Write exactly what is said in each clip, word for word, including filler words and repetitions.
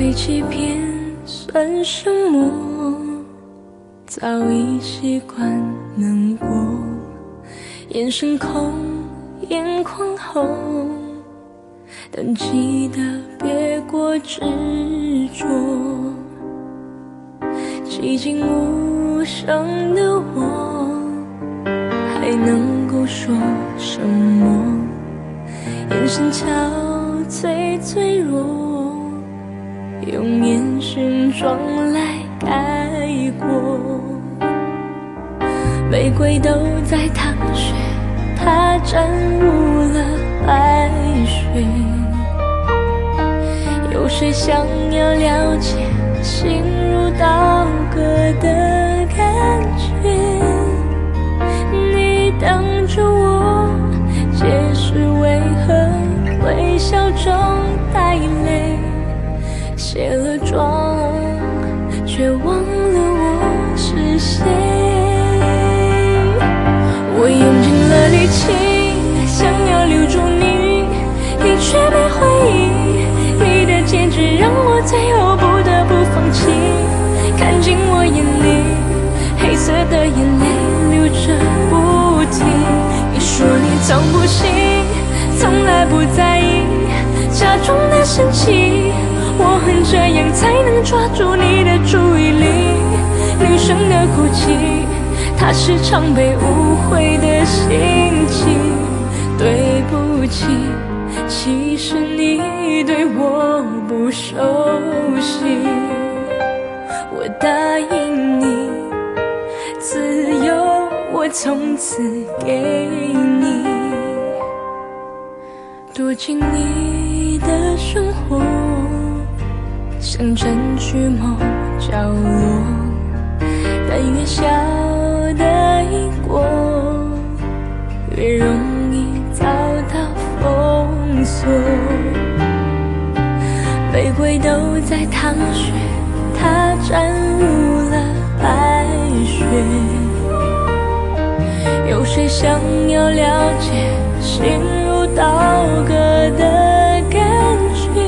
被欺骗算什么？早已习惯难过，眼神空，眼眶红，但记得别过执着。寂静无声的我，还能够说什么？眼神憔悴脆弱，用烟熏妆来盖过。玫瑰都在淌血，它沾入了白雪。有谁想要了解心如刀割的感觉？你等着我解释为何微笑中带泪，卸了妆却忘了我是谁。我用尽了力气想要留住你，你却没回应，你的坚持让我最后不得不放弃。看进我眼里黑色的眼泪流着不停，你说你从不信，从来不在意，假装的生气，我恨这样才能抓住你的注意力。女生的哭泣，它是常被误会的心情。对不起，其实你对我不熟悉。我答应你，自由我从此给你，躲进你的生活，想占据某角落，但越小的因果越容易遭到封锁。玫瑰都在淌血，它沾入了白雪。有谁想要了解心如刀割的感觉？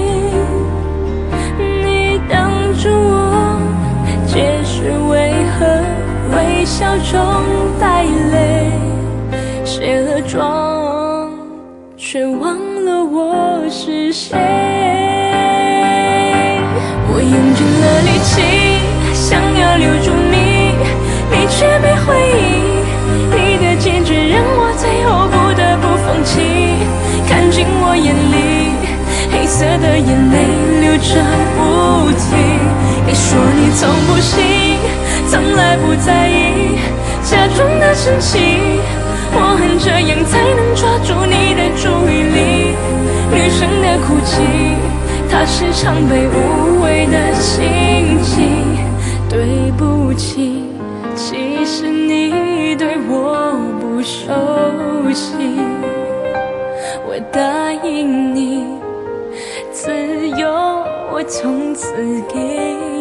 你等着我解释为何微笑中带泪，卸了妆却忘了我是谁。我用尽了力气想要留住你，你却没回应，你的坚决让我最后不得不放弃。看进我眼里黑色的眼泪流着不停，你说你从不信，从来不在意，假装的生气，我恨这样才能抓住你的注意力。女生的哭泣，它是常被误会的心情。对不起，其实你对我不熟悉。我答应你，自由我从此给